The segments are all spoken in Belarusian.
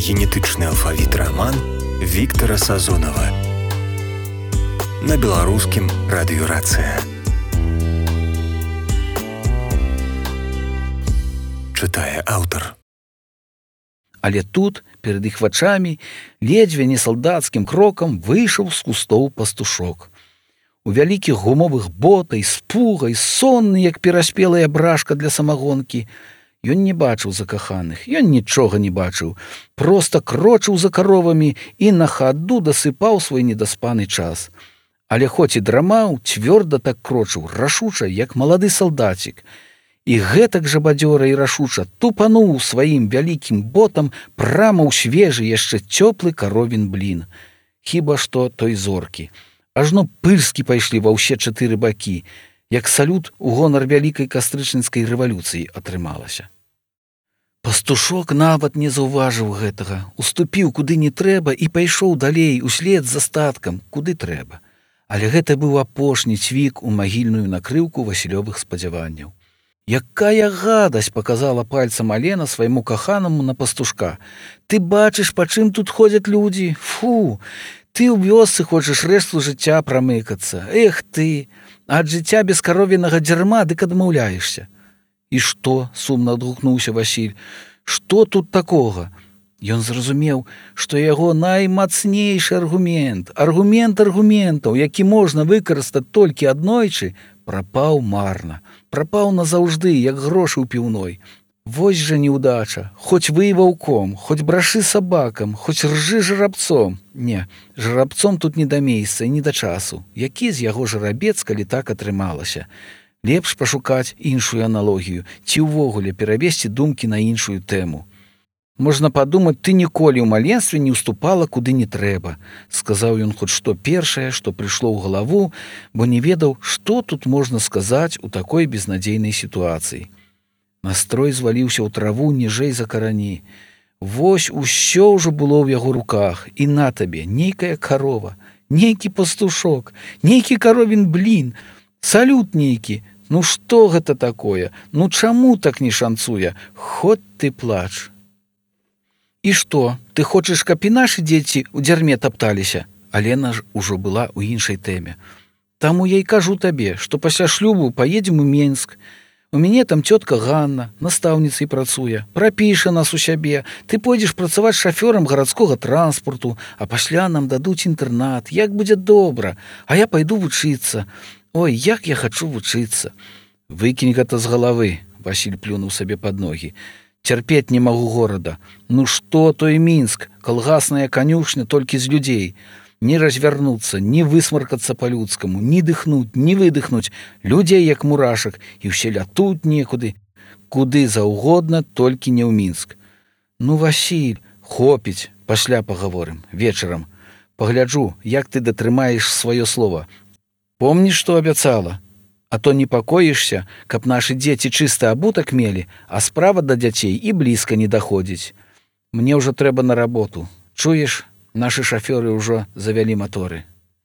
Генетычны алфавіт раман Віктара Сазонава на беларускім радыёрацыя. Чытае аўтар. Але тут, перад іх вачамі, ледзьве не салдацкім крокам выйшаў з кустоў пастушок. У вялікіх гумовых ботах, з пугай, сонны, як пераспелая брашка для самагонкі. Ён не бачыў закаханых, ён нічога не бачыў, проста крочыў за каровамі і на хаду дасыпаў свой недаспаны час. Але хоць і драмаў, цвёрда так крочыў, рашуча, як малады салдацік. І гэтак жа бадзёра і рашуча тупануў сваім вялікім ботам прама ў свежы, яшчэ цёплы каровін блін. Хіба што той зоркі. Ажно пырскі пайшлі ва ўсе 4 бакі, як салют у гонар вялікай кастрычніцкай рэвалюцыі атрымалася. Пастушок нават не заўважыў гэтага, уступіў куды не трэба і пайшоў далей услед за статкам, куды трэба. Але гэта быў апошні цвік у магільную накрыўку Васілёвых спадзяванняў. Якая гадасць, паказала пальцам Алена свайму каханаму на пастушка. Ты бачыш, па чым тут ходзяць людзі? Фу! Ты ў вёсцы хочаш рэшту жыцця прамыкацца. Эх ты! Ад жыцця без каровінага дзярма дык адмаўляешся. І што? Сумна адгукнуўся Васіль. Што тут такога? Ён зразумеў, што яго наймацнейшы аргумент аргументаў, які можна выкарыстаць толькі аднойчы, прапаў марна. Прапаў назаўжды, як грошы ў піўной. Вось жа неўдача. Хоць вый ваўком, хоць брашы сабакам, хоць ржы жарабцом. Не, жарабцом тут не да месца і не да часу. Які з яго жарабец, калі так атрымалася? Лепш пашукаць іншую аналогію, ці ўвогуле перавесці думкі на іншую тэму. Можна падумаць, ты ніколі ў маленстве не ўступала куды не трэба, сказаў ён хоць што першае, што прыйшло ў галаву, бо не ведаў, што тут можна сказаць у такой безнадзейнай сітуацыі. Настрой зваліўся ў траву ніжэй за карані. Вось усё ўжо было ў яго руках, і на табе нейкая карова, нейкі пастушок, нейкі каровін блін, салют нейкі. Ну што гэта такое? Ну чаму так не шанцуе? Хоць ты плач. І што, ты хочаш, каб і нашы дзеці ў дзярме тапталіся? Алена ж ужо была ў іншай тэме. Таму я і кажу табе, што пасля шлюбу паедзем у Менск. У мяне там цётка Ганна, настаўніцай працуе, прапіша нас у сябе. Ты пойдзеш працаваць шафёрам гарадскога транспарту, а пасля нам дадуць інтэрнат. Як будзе добра, а я пайду вучыцца. Ой, як я хачу вучыцца. Выкінь гэта з галавы, Васіль плюнуў сабе пад ногі. Цярпець не магу горада. Ну што той Мінск, калгасная канюшня толькі з людзей. Не развярнуцца, не высмаркацца па-людскаму, не дыхнуць, не выдыхнуць. Людзей як мурашак, і ўсе лятуць некуды. Куды заўгодна, толькі не ў Мінск. Ну, Васіль, хопіць, пасля пагаворым, вечарам. Пагляджу, як ты датрымаеш сваё слова. Помніш, што абяцала? А то непакоішся, каб нашы дзеці чысты абутак мелі, а справа да дзяцей і блізка не даходзіць. Мне ўжо трэба на работу. Чуеш, нашы шафёры ўжо завялі маторы.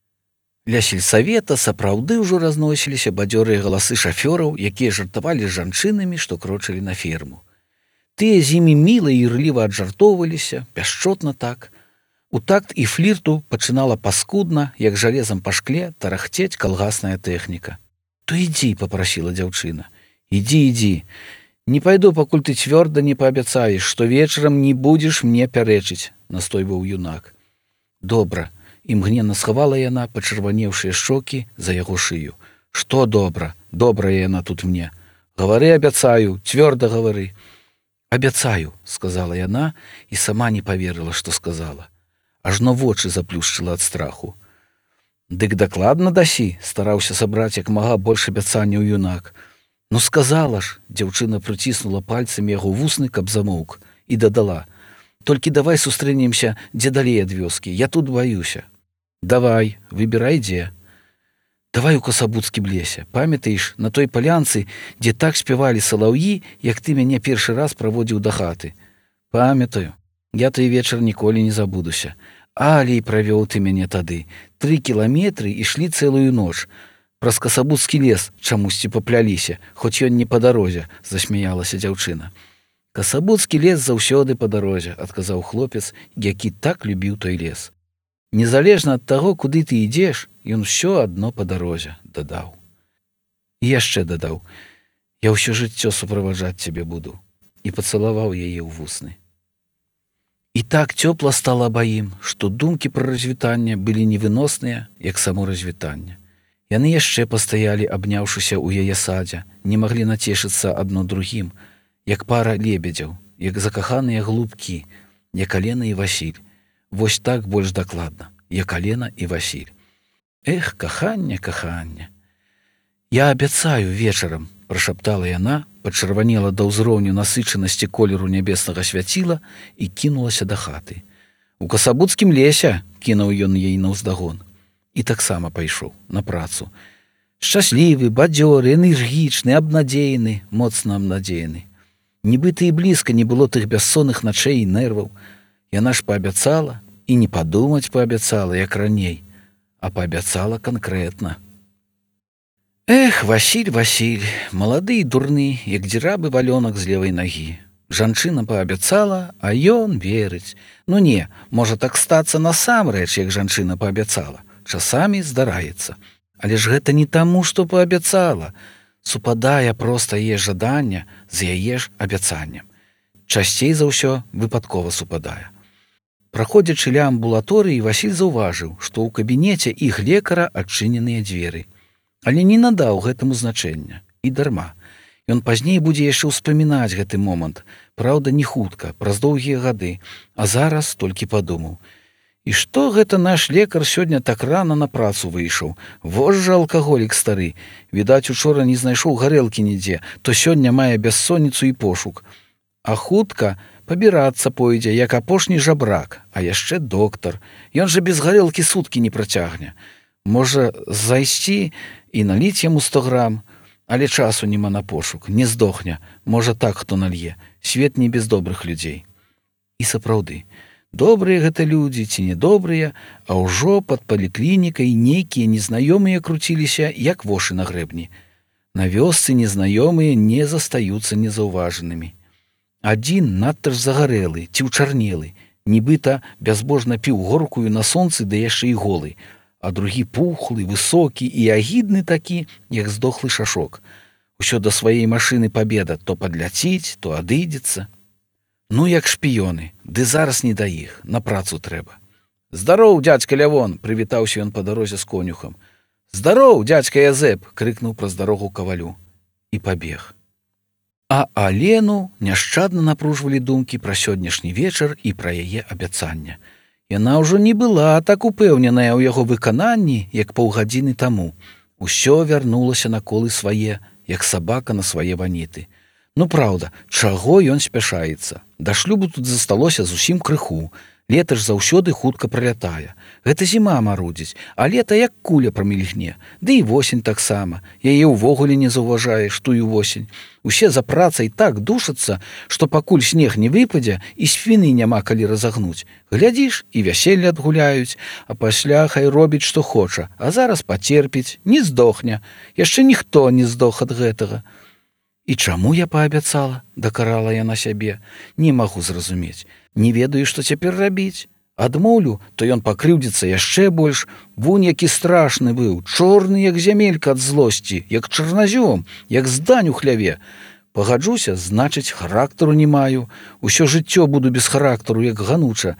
Ля сельсавета сапраўды ўжо разносіліся бадзёрыя галасы шафёраў, якія жартавалі з жанчынамі, што крочылі на ферму. Тыя з імі міла і ірліва аджартоўваліся, пяшчотна так. У такт і флірту пачынала паскудна, як жалезам па шкле, тарахцець калгасная тэхніка. То ідзі, папрасіла дзяўчына. Ідзі. Не пайду, пакуль ты цвёрда не паабяцаеш, што вечарам не будзеш мне пярэчыць, настойваў юнак. Добра, імгненна схавала яна пачырванеўшыя шчокі за яго шыю. Што добра? Добрая яна тут мне. Гавары, абяцаю, цвёрда гавары. Абяцаю, сказала яна і сама не паверыла, што сказала. Ажно вочы заплюшчыла ад страху. Дык дакладна дасі, стараўся сабраць як мага больш абяцанняў юнак. Ну сказала ж, дзяўчына прыціснула пальцамі яго вусны, каб замоўк, і дадала. Толькі давай сустрэнемся дзе далей ад вёскі, я тут баюся. Давай, выбірай дзе. Давай у Касабуцкім лесе, памятаеш, на той палянцы, дзе так спявалі салаўі, як ты мяне першы раз праводзіў да хаты. Памятаю, я той вечар ніколі не забудуся. Але і правёў ты мяне тады. 3 кіламетры ішлі цэлую ноч. Праз Касабуцкі лес чамусьці папляліся, хоць ён не па дарозе, засмяялася дзяўчына. Касабуцкі лес заўсёды па дарозе, адказаў хлопец, які так любіў той лес. Незалежна ад таго, куды ты ідзеш, ён усё адно па дарозе, дадаў. І яшчэ дадаў: я ўсё жыццё суправаджаць цябе буду, і пацалаваў яе ў вусны. І так цёпла стала абаім, што думкі пра развітанне былі невыносныя, як само развітанне. Яны яшчэ пастаялі, абняўшыся ў яе садзе, не маглі нацешыцца адно другім, як пара лебедзяў, як закаханыя глупкі, як Алена і Васіль. Вось так больш дакладна, як Алена і Васіль. Эх, каханне, каханне. Я абяцаю вечарам, прашаптала яна, пачырванела да ўзроўню насычанасці колеру нябеснага свяціла і кінулася да хаты. У Касабуцкім лесе, кінуў ён ей наўздагон. І таксама пайшоў на працу. Шчаслівы, бадзёры, энергічны, абнадзеяны, моцна абнадзеяны. Нібыта і блізка не было тых бяссонных начэй і нерваў. Яна ж паабяцала, і не падумаць паабяцала, як раней, а паабяцала канкрэтна. Эх, Васіль, Васіль, малады і дурны, як дзірабы валёнак з левай нагі. Жанчына паабяцала, а ён верыць. Ну не, можа так стацца насамрэч, як жанчына паабяцала. Часамі здараецца. Але ж гэта не таму, што паабяцала. Супадае проста яе жаданне з яе ж абяцаннем. Часцей за ўсё выпадкова супадае. Праходзячы ля амбулаторыі, Васіль заўважыў, што ў кабінеце іх лекара адчыненыя дзверы. Але не надаў гэтаму значэння. І дарма. Ён пазней будзе яшчэ ўспамінаць гэты момант. Праўда, не хутка, праз доўгія гады. А зараз толькі падумаў. І што гэта наш лекар сёння так рана на працу выйшаў? Вось жа алкаголік стары. Відаць, учора не знайшоў гарэлкі нідзе, то сёння мае бяссонніцу і пошук. А хутка пабірацца пойдзе, як апошні жабрак, а яшчэ доктар. Ён жа без гарэлкі суткі не працягне. Можа, зайсці і наліць яму 100 грам, але часу няма на пошук, не здохне. Можа, так хто налье. Свет не без добрых людзей. І сапраўды, добрыя гэта людзі ці недобрыя, а ўжо пад паліклінікай нейкія незнаёмыя круціліся, як вошы на грэбні. На вёсцы незнаёмыя не застаюцца незаўважанымі. Адзін надта ж загарэлы ці ўчарнелы, нібыта бязбожна піў горкую на сонцы, да яшчэ і голы, а другі пухлы, высокі і агідны такі, як здохлы шашок. Усё да сваёй машыны пабеда, то падляціць, то адыдзецца. Ну, як шпіёны, ды зараз не да іх, на працу трэба. «Здароў, дядзька Лявон!» — прывітаўся ён па дарозе з конюхам. «Здароў, дядзька Язэп!» — крыкнуў праз дарогу кавалю. І пабег. А Алену няшчадна напружвалі думкі пра сённяшні вечар і пра яе абяцанне. Яна ўжо не была так упэўненая ў яго выкананні, як паўгадзіны таму. Усё вярнулася на колы свае, як сабака на свае ваніты. Ну, праўда, чаго ён спяшаецца? Да шлюбу тут засталося зусім крыху. Лета ж заўсёды хутка пралятае. Гэта зіма марудзіць, а лета як куля прамільгне. Ды і восень таксама. Яе ўвогуле не заўважаеш, тую восень. Усе за працай так душацца, што пакуль снег не выпадзе, і спіны няма калі разагнуць. Глядзіш, і вяселле адгуляюць, а пасля хай робіць, што хоча, а зараз пацерпіць, не здохне. Яшчэ ніхто не здох ад гэтага. І чаму я паабяцала? Дакарала яна сябе. Не магу зразумець. Не ведаю, што цяпер рабіць. Адмоўлю, то ён пакрыўдзіцца яшчэ больш. Вунь які страшны быў, чорны, як зямелька ад злосці, як чарназём, як здань у хляве. Пагаджуся, значыць, характару не маю. Усё жыццё буду без характару, як гануча.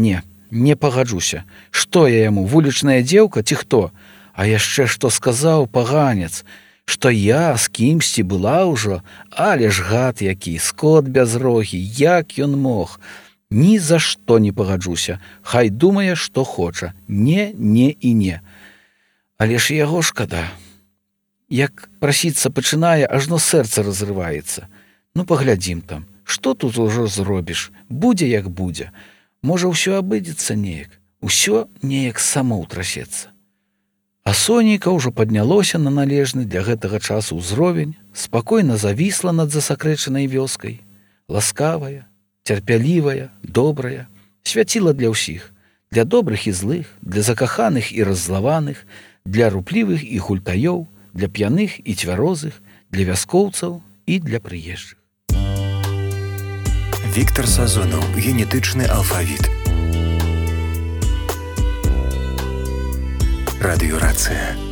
Не пагаджуся. Што я яму, вулічная дзеўка ці хто? А яшчэ што сказаў паганец? Што я з кімсьці была ўжо, але ж гад які, скот без рогі, як ён мог. Ні за што не пагаджуся, хай думае, што хоча, не і не. Але ж яго шкада. Як прасіцца пачынае, ажно сэрца разрываецца. Ну, паглядзім там, што тут ужо зробіш, будзе як будзе. Можа, ўсё абыдзецца неяк, усё неяк само ўтрасецца. А сонейка ўжо паднялося на належны для гэтага часу ўзровень, спакойна завісла над засакрэчанай вёскай, ласкавая, цярпялівая, добрая, свяціла для ўсіх, для добрых і злых, для закаханых і раззлаваных, для руплівых і гультаёў, для п'яных і цвярозых, для вяскоўцаў і для прыезджых. Віктар Сазонаў. Генетычны алфавіт. Радыёрацыя.